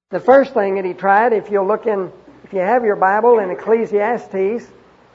The first thing that he tried, if you have your Bible in Ecclesiastes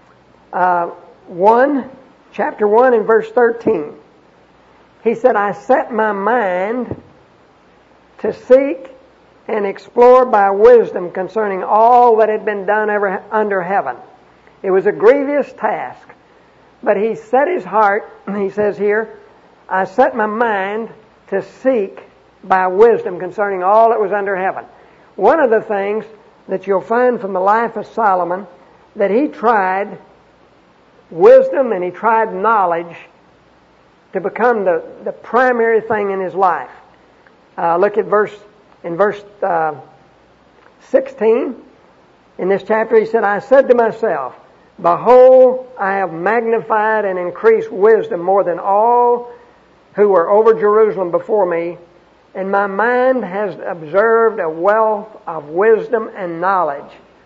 1, chapter 1 and verse 13. He said, I set my mind to seek and explore by wisdom concerning all that had been done ever under heaven. It was a grievous task. But he set his heart, he says here, I set my mind to seek by wisdom concerning all that was under heaven. One of the things that you'll find from the life of Solomon, that he tried wisdom and he tried knowledge to become the primary thing in his life. Look at verse 16. In this chapter he said, I said to myself, behold, I have magnified and increased wisdom more than all who were over Jerusalem before me, and my mind has observed a wealth of wisdom and knowledge.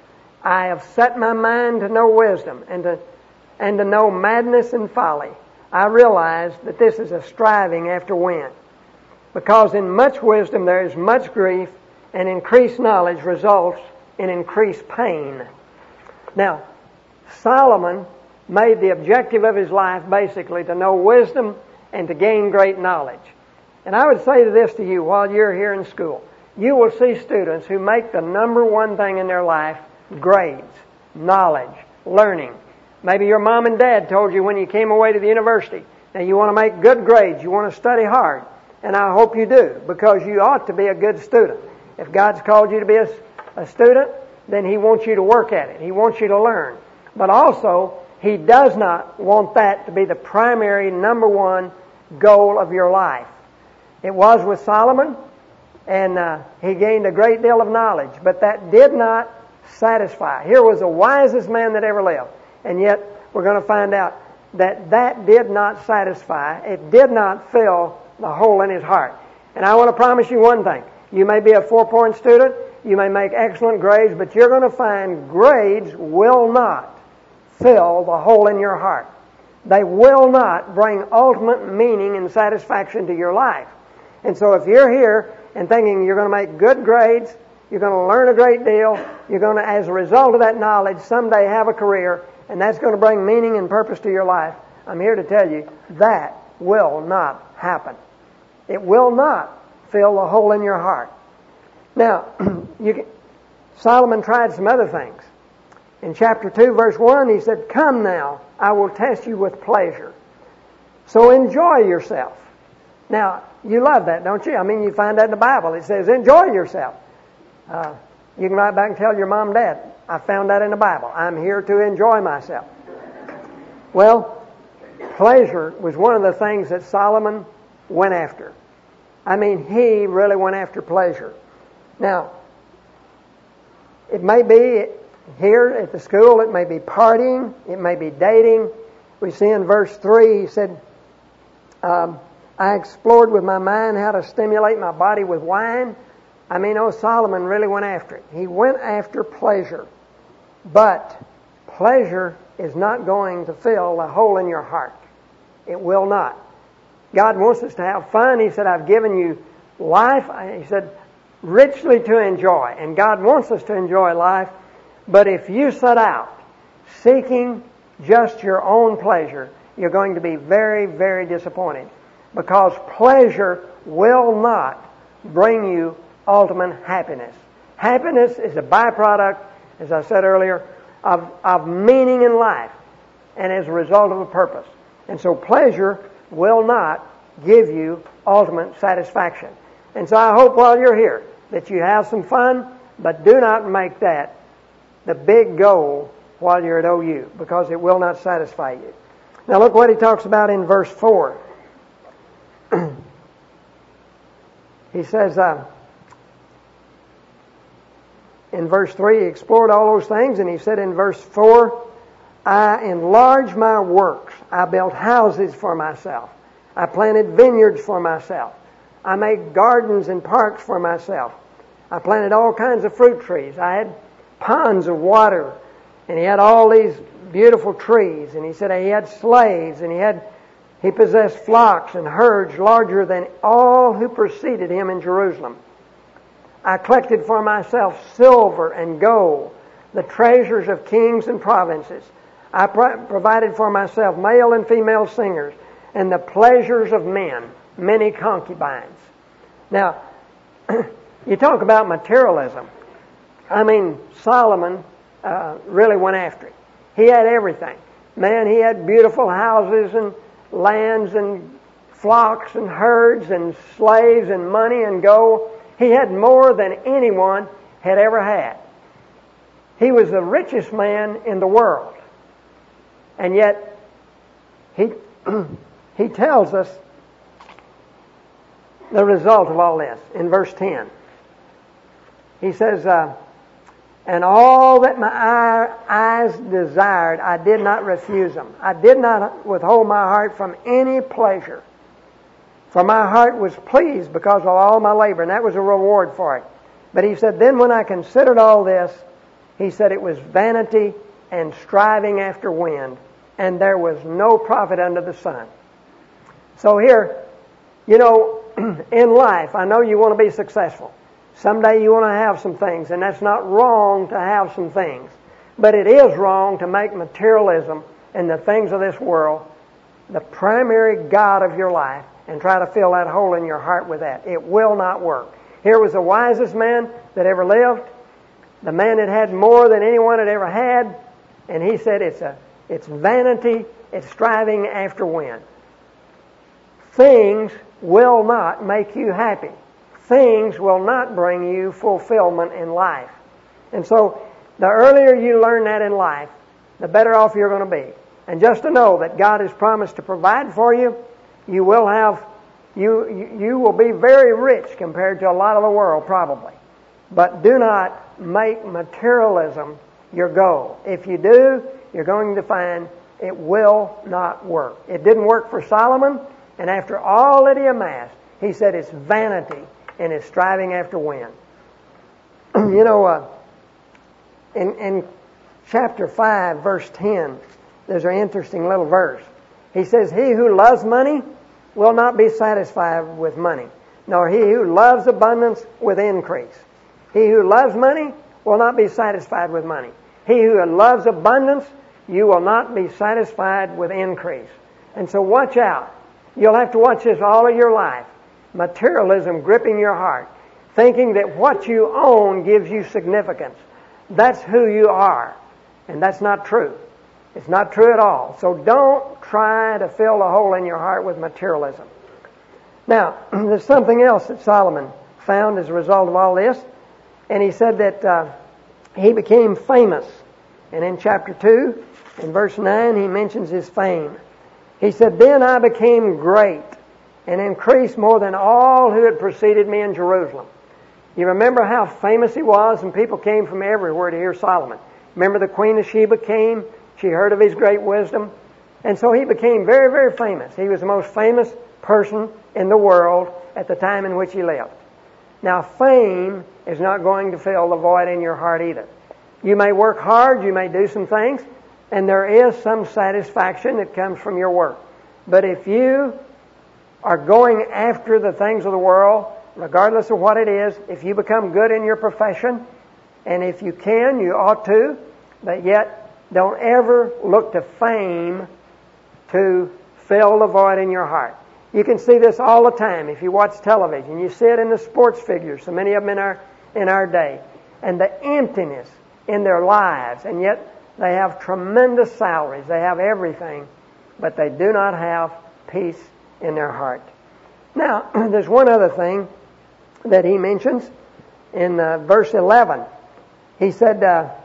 I have set my mind to know wisdom and to know madness and folly. I realize that this is a striving after wind. Because in much wisdom there is much grief, and increased knowledge results in increased pain. Now, Solomon made the objective of his life basically to know wisdom and to gain great knowledge. And I would say this to you while you're here in school. You will see students who make the number one thing in their life grades, knowledge, learning. Maybe your mom and dad told you when you came away to the university, now you want to make good grades, you want to study hard. And I hope you do, because you ought to be a good student. If God's called you to be a student, then He wants you to work at it. He wants you to learn. But also, He does not want that to be the primary, number one goal of your life. It was with Solomon, and he gained a great deal of knowledge, but that did not satisfy. Here was the wisest man that ever lived, and yet we're going to find out that did not satisfy. It did not fill the hole in his heart. And I want to promise you one thing. You may be a 4-point student, you may make excellent grades, but you're going to find grades will not fill the hole in your heart. They will not bring ultimate meaning and satisfaction to your life. And so if you're here and thinking you're going to make good grades, you're going to learn a great deal, you're going to, as a result of that knowledge, someday have a career, and that's going to bring meaning and purpose to your life, I'm here to tell you that will not happen. It will not fill the hole in your heart. Now, Solomon tried some other things. In chapter 2, verse 1, he said, come now, I will test you with pleasure. So enjoy yourself. Now, you love that, don't you? I mean, you find that in the Bible. It says, enjoy yourself. You can write back and tell your mom and dad, I found that in the Bible. I'm here to enjoy myself. Well, pleasure was one of the things that Solomon went after. I mean, he really went after pleasure. Now, it may be here at the school, it may be partying, it may be dating. We see in verse 3, he said, I explored with my mind how to stimulate my body with wine. I mean, Solomon really went after it. He went after pleasure. But pleasure is not going to fill the hole in your heart. It will not. God wants us to have fun. He said, I've given you life. He said, richly to enjoy. And God wants us to enjoy life. But if you set out seeking just your own pleasure, you're going to be very, very disappointed. Because pleasure will not bring you ultimate happiness. Happiness is a byproduct, as I said earlier, of meaning in life, and as a result of a purpose. And so pleasure will not give you ultimate satisfaction. And so I hope while you're here that you have some fun, but do not make that the big goal while you're at OU, because it will not satisfy you. Now look what he talks about in verse 4. He says, in verse 3, he explored all those things, and he said in verse 4, I enlarged my works. I built houses for myself. I planted vineyards for myself. I made gardens and parks for myself. I planted all kinds of fruit trees. I had ponds of water, and he had all these beautiful trees, and he said he had slaves, and he possessed flocks and herds larger than all who preceded him in Jerusalem. I collected for myself silver and gold, the treasures of kings and provinces. I provided for myself male and female singers, and the pleasures of men, many concubines. Now, you talk about materialism. I mean, Solomon really went after it. He had everything. Man, he had beautiful houses and lands and flocks and herds and slaves and money and gold. He had more than anyone had ever had. He was the richest man in the world. And yet, he tells us the result of all this in verse 10. He says, and all that my eyes desired, I did not refuse them. I did not withhold my heart from any pleasure. For my heart was pleased because of all my labor, and that was a reward for it. But he said, then when I considered all this, he said it was vanity and striving after wind, and there was no profit under the sun. So here, you know, in life, I know you want to be successful. Someday you want to have some things, and that's not wrong to have some things. But it is wrong to make materialism and the things of this world the primary God of your life and try to fill that hole in your heart with that. It will not work. Here was the wisest man that ever lived, the man that had more than anyone had ever had, and he said it's vanity, it's striving after wind. Things will not make you happy. Things will not bring you fulfillment in life. And so, the earlier you learn that in life, the better off you're going to be. And just to know that God has promised to provide for you, you will be very rich compared to a lot of the world, probably. But do not make materialism your goal. If you do, you're going to find it will not work. It didn't work for Solomon, and after all that he amassed, he said it's vanity and it's striving after wind. You know, in chapter 5, verse 10, there's an interesting little verse. He says, he who loves money will not be satisfied with money, nor he who loves abundance with increase. He who loves money will not be satisfied with money. He who loves abundance, you will not be satisfied with increase. And so watch out. You'll have to watch this all of your life. Materialism gripping your heart, thinking that what you own gives you significance. That's who you are. And that's not true. It's not true at all. So don't try to fill the hole in your heart with materialism. Now, there's something else that Solomon found as a result of all this. And he said that he became famous. And in chapter 2, in verse 9, he mentions his fame. He said, then I became great and increased more than all who had preceded me in Jerusalem. You remember how famous he was, and people came from everywhere to hear Solomon. Remember the Queen of Sheba came? She heard of his great wisdom. And so he became very, very famous. He was the most famous person in the world at the time in which he lived. Now, fame is not going to fill the void in your heart either. You may work hard, you may do some things, and there is some satisfaction that comes from your work. But if you are going after the things of the world, regardless of what it is, if you become good in your profession, and if you can, you ought to, but yet don't ever look to fame to fill the void in your heart. You can see this all the time if you watch television. You see it in the sports figures, so many of them in our day, and the emptiness in their lives, and yet they have tremendous salaries. They have everything, but they do not have peace in their heart. Now, there's one other thing that he mentions in verse 11. He said,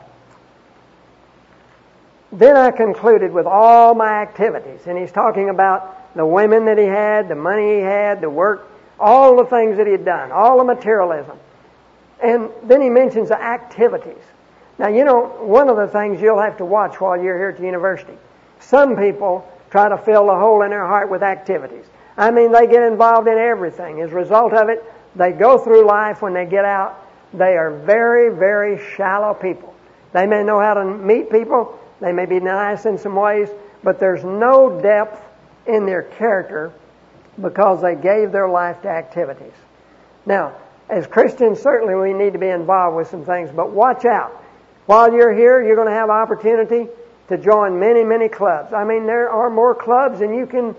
then I concluded with all my activities. And he's talking about the women that he had, the money he had, the work, all the things that he had done, all the materialism. And then he mentions the activities. Now, you know, one of the things you'll have to watch while you're here at the university, some people try to fill the hole in their heart with activities. I mean, they get involved in everything. As a result of it, they go through life. When they get out, they are very, very shallow people. They may know how to meet people. They may be nice in some ways, but there's no depth in their character because they gave their life to activities. Now, as Christians, certainly we need to be involved with some things, but watch out. While you're here, you're going to have opportunity to join many, many clubs. I mean, there are more clubs than you can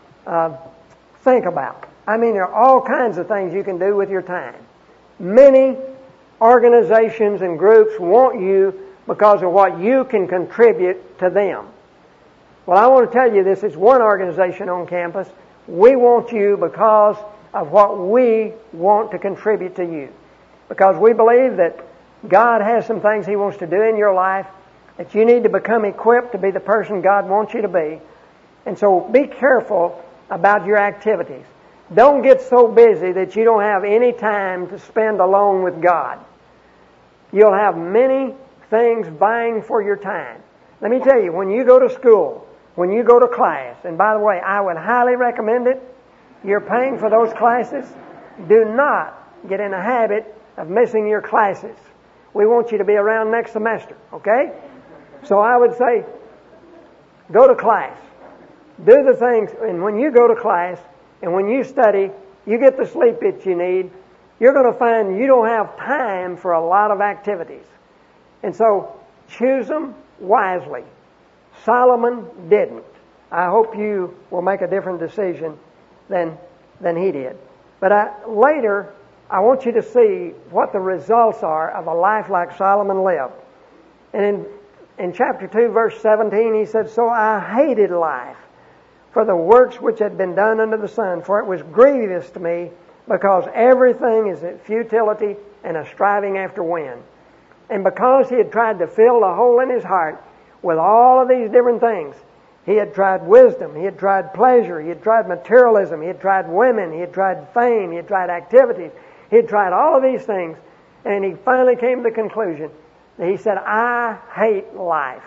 think about. I mean, there are all kinds of things you can do with your time. Many organizations and groups want you because of what you can contribute to them. Well, I want to tell you this is one organization on campus. We want you because of what we want to contribute to you. Because we believe that God has some things He wants to do in your life, that you need to become equipped to be the person God wants you to be. And so be careful about your activities. Don't get so busy that you don't have any time to spend alone with God. You'll have many things vying for your time. Let me tell you, when you go to school, when you go to class, and by the way, I would highly recommend it. You're paying for those classes. Do not get in a habit of missing your classes. We want you to be around next semester, okay? So I would say, go to class. Do the things, and when you go to class, and when you study, you get the sleep that you need, you're going to find you don't have time for a lot of activities. And so, choose them wisely. Solomon didn't. I hope you will make a different decision than he did. But later, I want you to see what the results are of a life like Solomon lived. And in chapter 2, verse 17, he said, "So I hated life for the works which had been done under the sun, for it was grievous to me, because everything is a futility and a striving after wind." And because he had tried to fill the hole in his heart with all of these different things, he had tried wisdom, he had tried pleasure, he had tried materialism, he had tried women, he had tried fame, he had tried activities, he had tried all of these things, and he finally came to the conclusion that he said, "I hate life."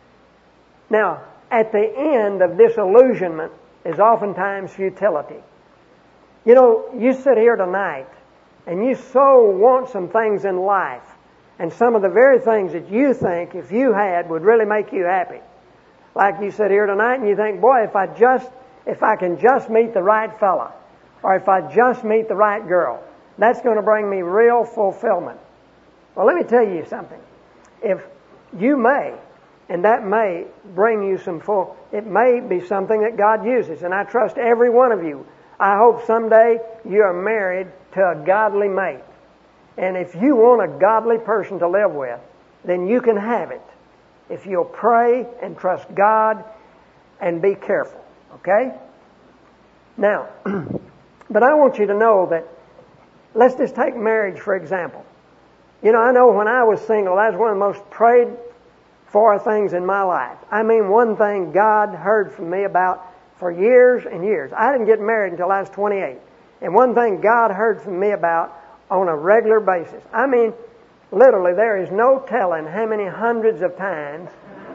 Now, at the end of disillusionment is oftentimes futility. You know, you sit here tonight and you so want some things in life, and some of the very things that you think if you had would really make you happy. Like you sit here tonight and you think, boy, if I can just meet the right fella, or if I just meet the right girl, that's going to bring me real fulfillment. Well, let me tell you something. If you may, and that may bring you it may be something that God uses, and I trust every one of you. I hope someday you are married to a godly mate. And if you want a godly person to live with, then you can have it if you'll pray and trust God and be careful. Okay? Now, but I want you to know that, let's just take marriage for example. You know, I know when I was single, that was one of the most prayed for things in my life. I mean, one thing God heard from me about for years and years. I didn't get married until I was 28. And one thing God heard from me about on a regular basis. I mean, literally, there is no telling how many hundreds of times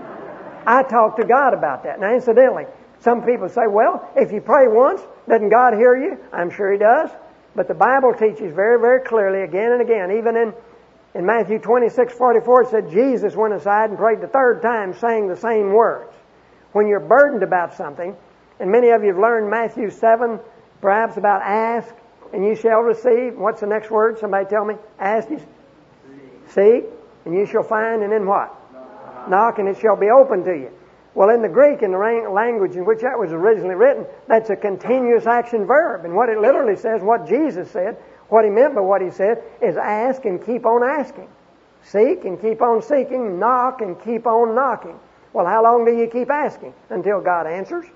I talk to God about that. Now, incidentally, some people say, well, if you pray once, doesn't God hear you? I'm sure He does. But the Bible teaches very, very clearly again and again, even in Matthew 26:44, it said Jesus went aside and prayed the third time, saying the same words. When you're burdened about something, and many of you have learned Matthew 7, perhaps about ask, and you shall receive. What's the next word? Somebody tell me. Ask, seek, and you shall find, and then what? Knock, and it shall be open to you. Well, in the Greek, in the language in which that was originally written, that's a continuous action verb. And what it literally says, what Jesus said, what He meant by what He said, is ask and keep on asking. Seek and keep on seeking. Knock and keep on knocking. Well, how long do you keep asking? Until God answers.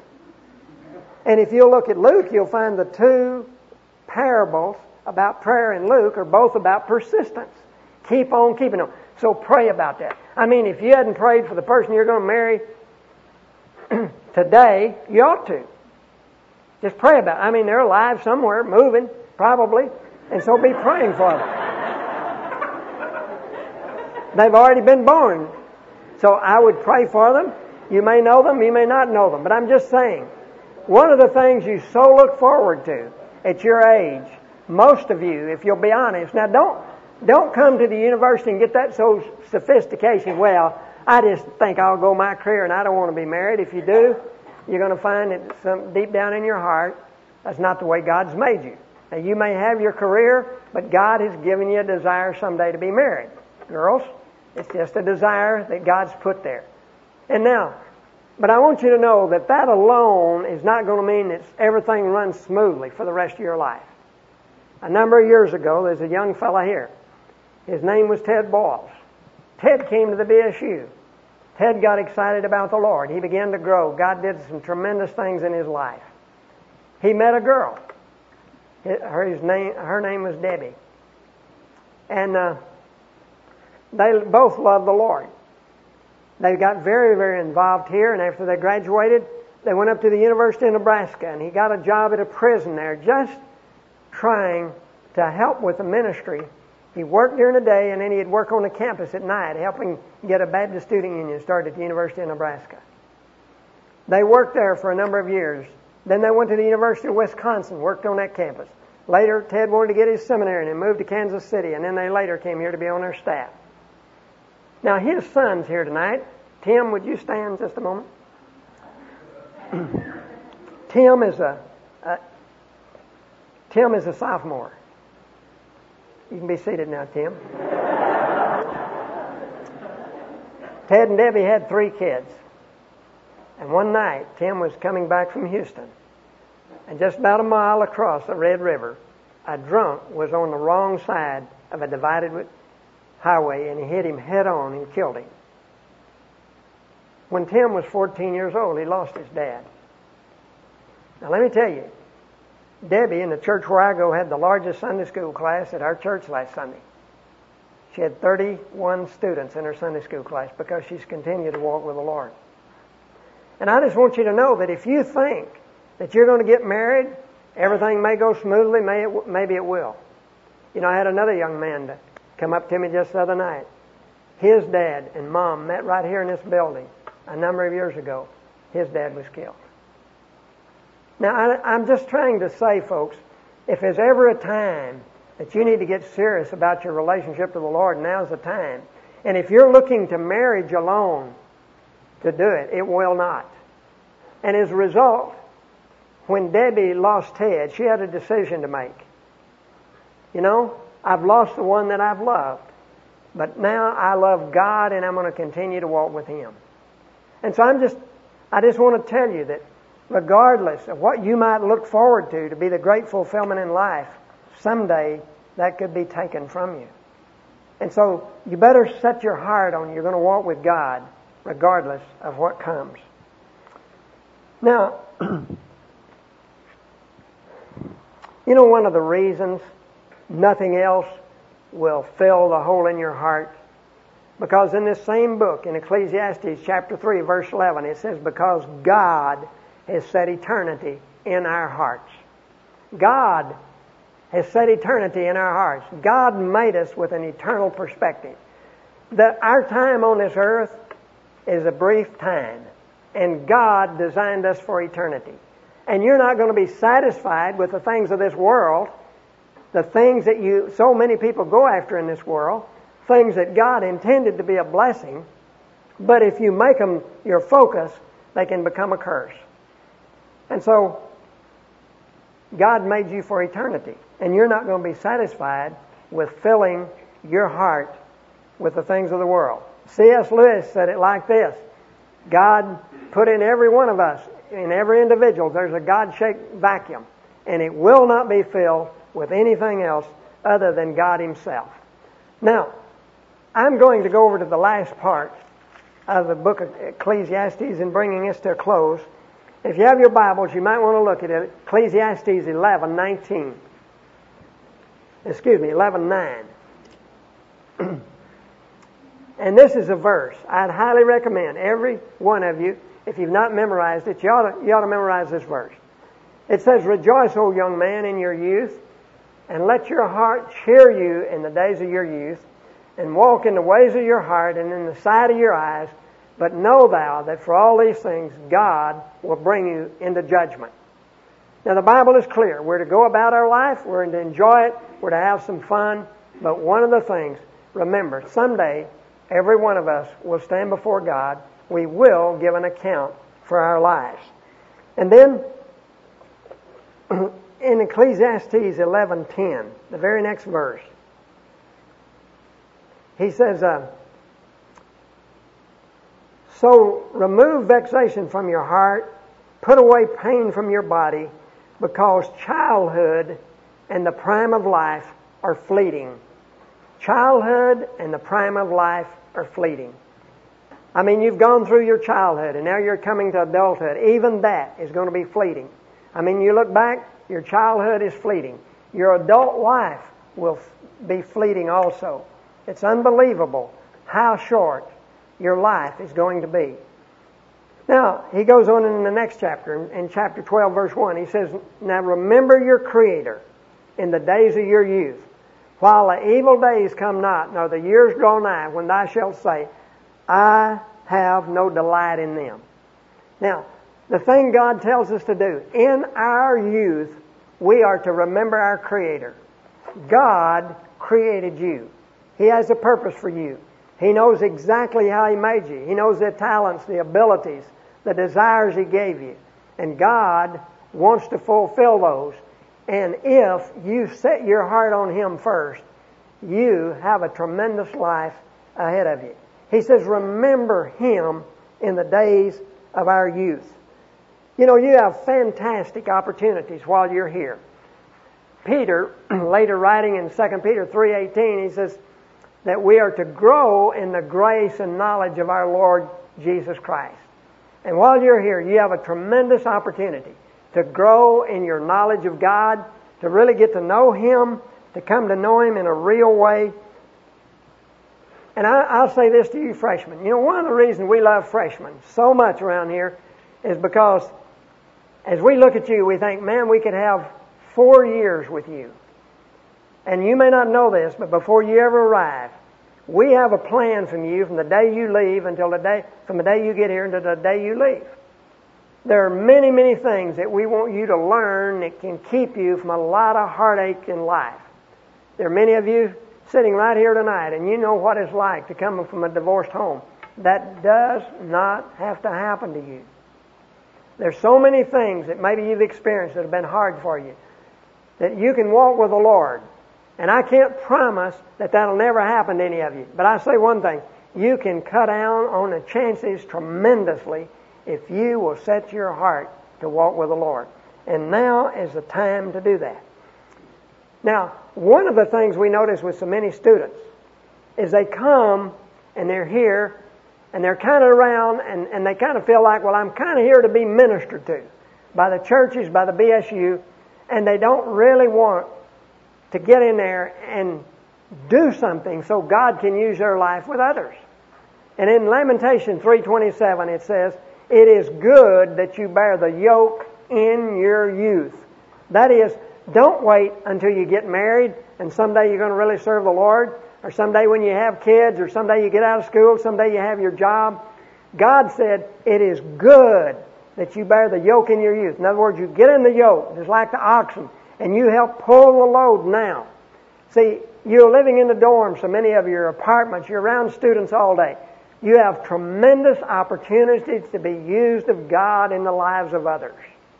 And if you'll look at Luke, you'll find the two parables about prayer in Luke are both about persistence. Keep on keeping on. So pray about that. I mean, if you hadn't prayed for the person you're going to marry today, you ought to. Just pray about it. I mean, they're alive somewhere, moving, probably, and so be praying for them. They've already been born. So I would pray for them. You may know them, you may not know them, but I'm just saying, one of the things you so look forward to at your age, most of you, if you'll be honest, now don't come to the university and get that so sophistication. Well, I just think I'll go my career and I don't want to be married. If you do, you're going to find that deep down in your heart, that's not the way God's made you. Now, you may have your career, but God has given you a desire someday to be married. Girls, it's just a desire that God's put there. And now, but I want you to know that that alone is not going to mean that everything runs smoothly for the rest of your life. A number of years ago, there's a young fella here. His name was Ted Boyles. Ted came to the BSU. Ted got excited about the Lord. He began to grow. God did some tremendous things in his life. He met a girl. Her name was Debbie. And they both loved the Lord. They got very, very involved here, and after they graduated, they went up to the University of Nebraska, and he got a job at a prison there, just trying to help with the ministry. He worked during the day, and then he'd work on the campus at night, helping get a Baptist Student Union started at the University of Nebraska. They worked there for a number of years. Then they went to the University of Wisconsin, worked on that campus. Later, Ted wanted to get his seminary, and he moved to Kansas City, and then they later came here to be on their staff. Now, his son's here tonight. Tim, would you stand just a moment? Tim is a sophomore. You can be seated now, Tim. Ted and Debbie had 3 kids. And one night, Tim was coming back from Houston. And just about a mile across the Red River, a drunk was on the wrong side of a divided highway, and he hit him head on and killed him. When Tim was 14 years old, he lost his dad. Now let me tell you, Debbie in the church where I go had the largest Sunday school class at our church last Sunday. She had 31 students in her Sunday school class because she's continued to walk with the Lord. And I just want you to know that if you think that you're going to get married, everything may go smoothly, maybe it will. You know, I had another young man that come up to me just the other night. His dad and mom met right here in this building a number of years ago. His dad was killed. Now, I'm just trying to say, folks, if there's ever a time that you need to get serious about your relationship to the Lord, now's the time. And if you're looking to marriage alone to do it, it will not. And as a result, when Debbie lost Ted, she had a decision to make. You know, I've lost the one that I've loved, but now I love God and I'm going to continue to walk with Him. And so I just want to tell you that regardless of what you might look forward to be the great fulfillment in life, someday that could be taken from you. And so you better set your heart on you're going to walk with God regardless of what comes. Now, you know, one of the reasons nothing else will fill the hole in your heart, because in this same book, in Ecclesiastes chapter 3, verse 11, it says, because God has set eternity in our hearts. God has set eternity in our hearts. God made us with an eternal perspective. Our time on this earth is a brief time, and God designed us for eternity. And you're not going to be satisfied with the things of this world, the things that so many people go after in this world, things that God intended to be a blessing, but if you make them your focus, they can become a curse. And so, God made you for eternity, and you're not going to be satisfied with filling your heart with the things of the world. C.S. Lewis said it like this: God put in every one of us, in every individual, there's a God-shaped vacuum, and it will not be filled with anything else other than God Himself. Now, I'm going to go over to the last part of the book of Ecclesiastes and bringing this to a close. If you have your Bibles, you might want to look at it. Ecclesiastes 11:9. And this is a verse I'd highly recommend every one of you, if you've not memorized it, you ought to memorize this verse. It says, rejoice, O young man, in your youth, and let your heart cheer you in the days of your youth, and walk in the ways of your heart and in the sight of your eyes. But know thou that for all these things God will bring you into judgment. Now the Bible is clear. We're to go about our life. We're to enjoy it. We're to have some fun. But one of the things, remember, someday every one of us will stand before God. We will give an account for our lives. And then in Ecclesiastes 11:10, the very next verse, he says, so remove vexation from your heart, put away pain from your body, because childhood and the prime of life are fleeting. Childhood and the prime of life are fleeting. I mean, you've gone through your childhood and now you're coming to adulthood. Even that is going to be fleeting. I mean, you look back, your childhood is fleeting. Your adult life will be fleeting also. It's unbelievable how short your life is going to be. Now, he goes on in the next chapter, in chapter 12, verse 1. He says, now remember your Creator in the days of your youth, while the evil days come not, nor the years draw nigh, when thou shalt say, I have no delight in them. Now, the thing God tells us to do, in our youth, we are to remember our Creator. God created you. He has a purpose for you. He knows exactly how He made you. He knows the talents, the abilities, the desires He gave you. And God wants to fulfill those. And if you set your heart on Him first, you have a tremendous life ahead of you. He says, remember Him in the days of our youth. You know, you have fantastic opportunities while you're here. Peter, later writing in 2 Peter 3:18, he says that we are to grow in the grace and knowledge of our Lord Jesus Christ. And while you're here, you have a tremendous opportunity to grow in your knowledge of God, to really get to know Him, to come to know Him in a real way. And I'll say this to you freshmen. You know, one of the reasons we love freshmen so much around here is because as we look at you, we think, man, we could have 4 years with you. And you may not know this, but before you ever arrive, we have a plan from you from the day you leave from the day you get here until the day you leave. There are many, many things that we want you to learn that can keep you from a lot of heartache in life. There are many of you sitting right here tonight, and you know what it's like to come from a divorced home. That does not have to happen to you. There's so many things that maybe you've experienced that have been hard for you, that you can walk with the Lord. And I can't promise that that'll never happen to any of you. But I say one thing, you can cut down on the chances tremendously if you will set your heart to walk with the Lord. And now is the time to do that. Now, one of the things we notice with so many students is they come and they're here and they're kind of around and they kind of feel like, well, I'm kind of here to be ministered to by the churches, by the BSU, and they don't really want to get in there and do something so God can use their life with others. And in Lamentation 3:27 it says, it is good that you bear the yoke in your youth. That is, don't wait until you get married and someday you're going to really serve the Lord, or someday when you have kids, or someday you get out of school, someday you have your job. God said, it is good that you bear the yoke in your youth. In other words, you get in the yoke, just like the oxen, and you help pull the load now. See, you're living in the dorms, so many of your apartments, you're around students all day. You have tremendous opportunities to be used of God in the lives of others.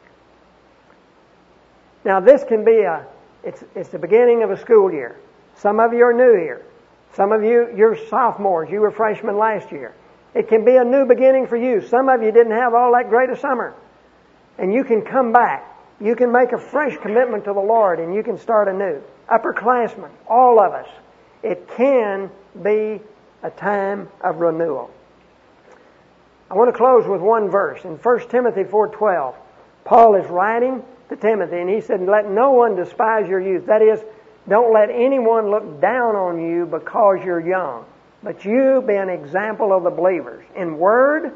Now this can be it's the beginning of a school year. Some of you are new here. Some of you, you're sophomores. You were freshmen last year. It can be a new beginning for you. Some of you didn't have all that great a summer. And you can come back. You can make a fresh commitment to the Lord and you can start anew. Upperclassmen, all of us. It can be a time of renewal. I want to close with one verse. In 1 Timothy 4:12, Paul is writing to Timothy and he said, let no one despise your youth. That is, don't let anyone look down on you because you're young. But you be an example of the believers. In word,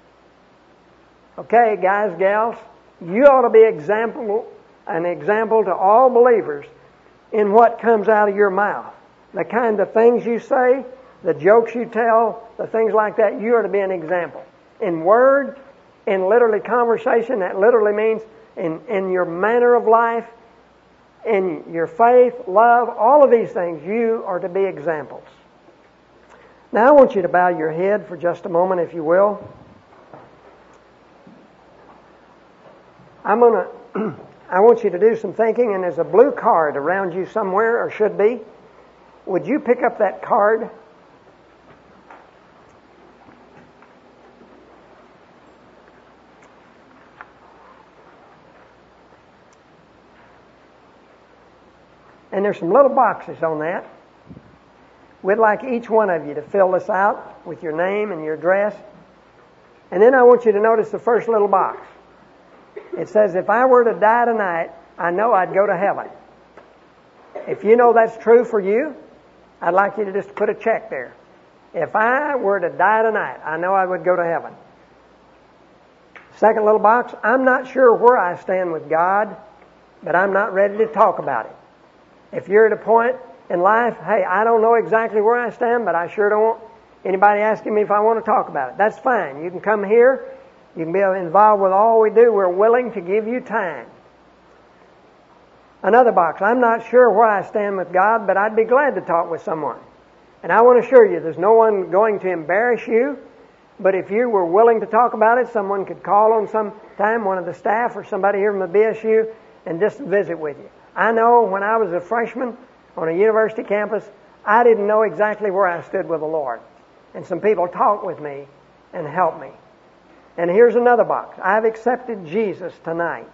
okay, guys, gals, you ought to be an example to all believers in what comes out of your mouth. The kind of things you say, the jokes you tell, the things like that, you are to be an example. In word, in literally conversation, that literally means in your manner of life, in your faith, love, all of these things, you are to be examples. Now I want you to bow your head for just a moment, if you will. I'm I want you to do some thinking, and there's a blue card around you somewhere, or should be. Would you pick up that card? And there's some little boxes on that. We'd like each one of you to fill this out with your name and your address. And then I want you to notice the first little box. It says, if I were to die tonight, I know I'd go to heaven. If you know that's true for you, I'd like you to just put a check there. If I were to die tonight, I know I would go to heaven. Second little box, I'm not sure where I stand with God, but I'm not ready to talk about it. If you're at a point in life, hey, I don't know exactly where I stand, but I sure don't want anybody asking me if I want to talk about it. That's fine. You can come here. You can be involved with all we do. We're willing to give you time. Another box, I'm not sure where I stand with God, but I'd be glad to talk with someone. And I want to assure you, there's no one going to embarrass you, but if you were willing to talk about it, someone could call on some time, one of the staff or somebody here from the BSU, and just visit with you. I know when I was a freshman on a university campus, I didn't know exactly where I stood with the Lord. And some people talked with me and helped me. And here's another box. I've accepted Jesus tonight.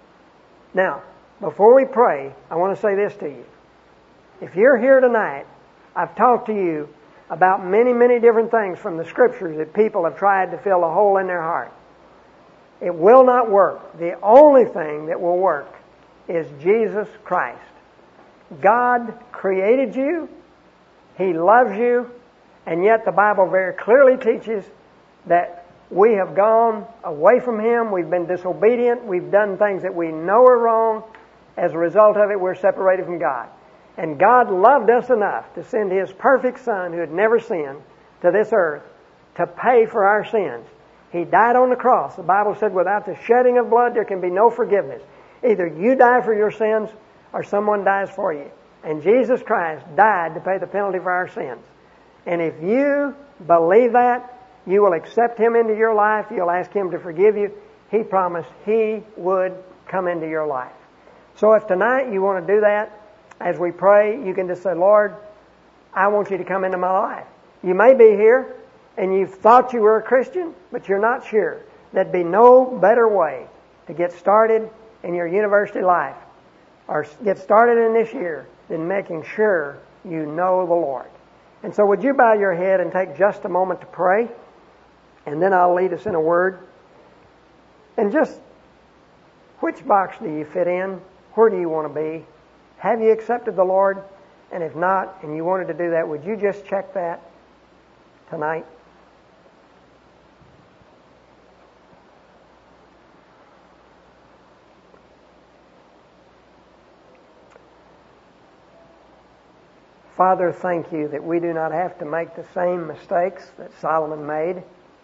Now, before we pray, I want to say this to you. If you're here tonight, I've talked to you about many, many different things from the Scriptures that people have tried to fill a hole in their heart. It will not work. The only thing that will work is Jesus Christ. God created you. He loves you. And yet the Bible very clearly teaches that we have gone away from Him. We've been disobedient. We've done things that we know are wrong. As a result of it, we're separated from God. And God loved us enough to send His perfect Son, who had never sinned, to this earth to pay for our sins. He died on the cross. The Bible said, without the shedding of blood, there can be no forgiveness. Either you die for your sins or someone dies for you. And Jesus Christ died to pay the penalty for our sins. And if you believe that, you will accept Him into your life. You'll ask Him to forgive you. He promised He would come into your life. So if tonight you want to do that, as we pray, you can just say, Lord, I want you to come into my life. You may be here and you've thought you were a Christian, but you're not sure. There'd be no better way to get started in your university life or get started in this year than making sure you know the Lord. And so would you bow your head and take just a moment to pray? And then I'll lead us in a word. And just, which box do you fit in? Where do you want to be? Have you accepted the Lord? And if not, and you wanted to do that, would you just check that tonight? Father, thank you that we do not have to make the same mistakes that Solomon made.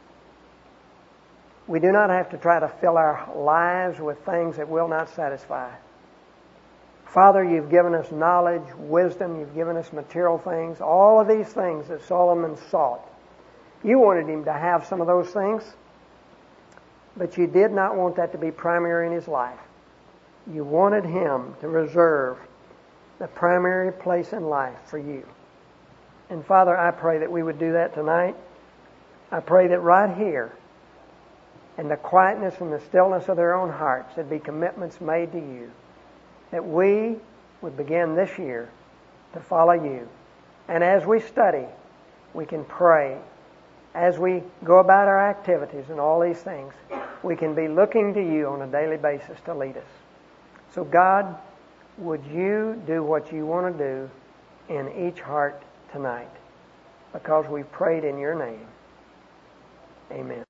We do not have to try to fill our lives with things that will not satisfy. Father, you've given us knowledge, wisdom, you've given us material things, all of these things that Solomon sought. You wanted him to have some of those things, but you did not want that to be primary in his life. You wanted him to reserve the primary place in life for you. And Father, I pray that we would do that tonight. I pray that right here, in the quietness and the stillness of their own hearts, there'd be commitments made to you, that we would begin this year to follow you. And as we study, we can pray. As we go about our activities and all these things, we can be looking to you on a daily basis to lead us. So God, would you do what you want to do in each heart tonight? Because we prayed in your name. Amen.